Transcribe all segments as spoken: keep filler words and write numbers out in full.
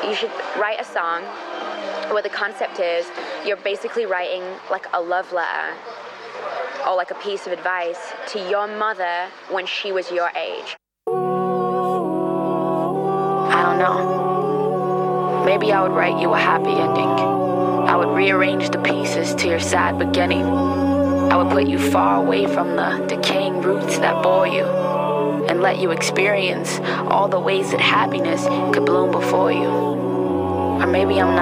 you should write a song where the concept is you're basically writing like a love letter or like a piece of advice to your mother when she was your age. I don't know. Maybe I would write you a happy ending. I would rearrange the pieces to your sad beginning. I would put you far away from the decaying roots that bore you and let you experience all the ways that happiness could bloom before you. Or maybe I'm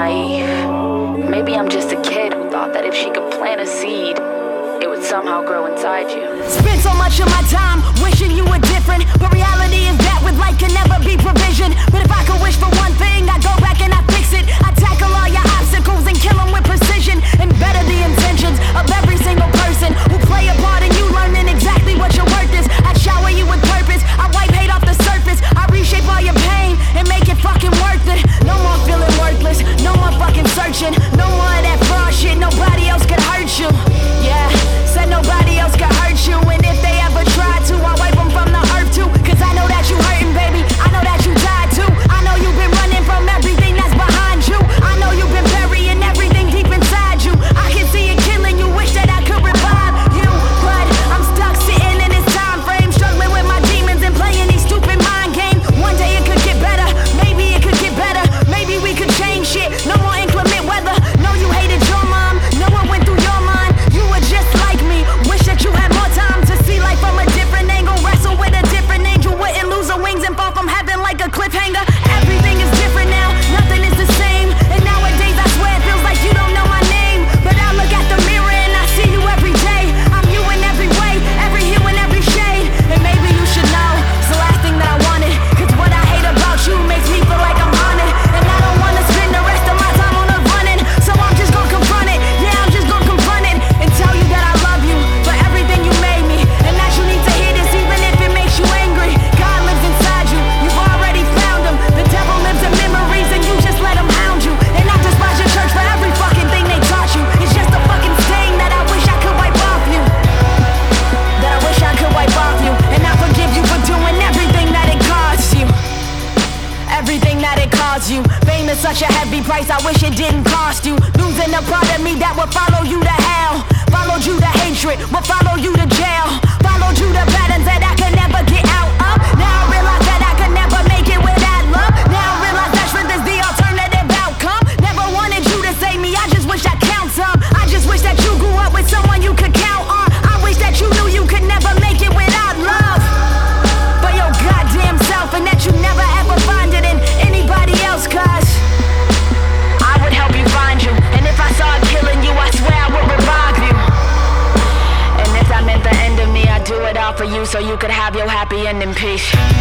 naive. Maybe I'm just a kid who thought that if she could plant a seed, it would somehow grow inside you. Spent so much of my time wishing you were different, but reality is that with life can never be provision. But if I could wish for one thing, I'd go back and I'd fix it. I'd tackle all your obstacles and kill them with precision, and better the intentions of every single person who play a part in you learning exactly what your worth is. I'd shower you with purpose, I'd wipe hate off the surface, I'd reshape all your pain and make it fucking worth it. No more feeling worthless, no more fucking searching, no more of that fraud shit, nobody else can hurt you. Yeah, said nobody else can hurt you, and if they ever try to, I'll wipe them from the earth too. Cause I know that you hurting, baby, I know that you died too. I know you've been running from everything that's behind you. I know you've been burying everything deep inside you. I can see it killing you, wish that I could revive you, but I'm stuck sitting in this time frame, struggling with my demons and playing these stupid mind games. One day it could get better, maybe it could get better, maybe we could change shit. No more inclement weather, no you hated your mom, no one went through your mind. You were just like me, wish that you had more time to see life from a different angle, wrestle with a different angel, wouldn't lose her wings and fall from heaven like a cliffhanger. Everything is different now, nothing is the same, and nowadays I swear it feels like you don't know my name. But I look at the mirror and I see you every day. I'm you in every way, every hue and every shade. And maybe you should know, it's the last thing that I wanted, cause what I hate about you makes me feel like I'm haunted, and I don't wanna spend the rest of my time on the running. So I'm just gonna confront it, yeah I'm just gonna confront it, and tell you that I love you for everything you made me, and that you need to hear this even if it makes you angry. God lives inside you, you've already found him. The devil lives in memories and you just let him hound you. And I despise your church for every fucking thing they taught you. It's just a fucking stain that I wish I could wipe off you, that I wish I could wipe off you. And I forgive you for doing everything that it cost you, everything that it cost you. Fame is such a heavy price, I wish it didn't cost you. Losing a part of me that would follow you to hell, followed you to hatred, would follow you to jail, followed you to patterns that I could never get out of. Now I realize that I could never make it without love. Now I realize that strength is the alternative outcome. Never wanted you to save me, I just wish I count some. I just wish that you grew up with someone you could count on. I wish that you knew you could never make it without love for your goddamn self, and that you never ever find it in anybody else. Cause I would help you find you, and if I saw it killing you, I swear I would revive you. And if that meant the end of me, I'd do it all for you so you could have your happy end in peace.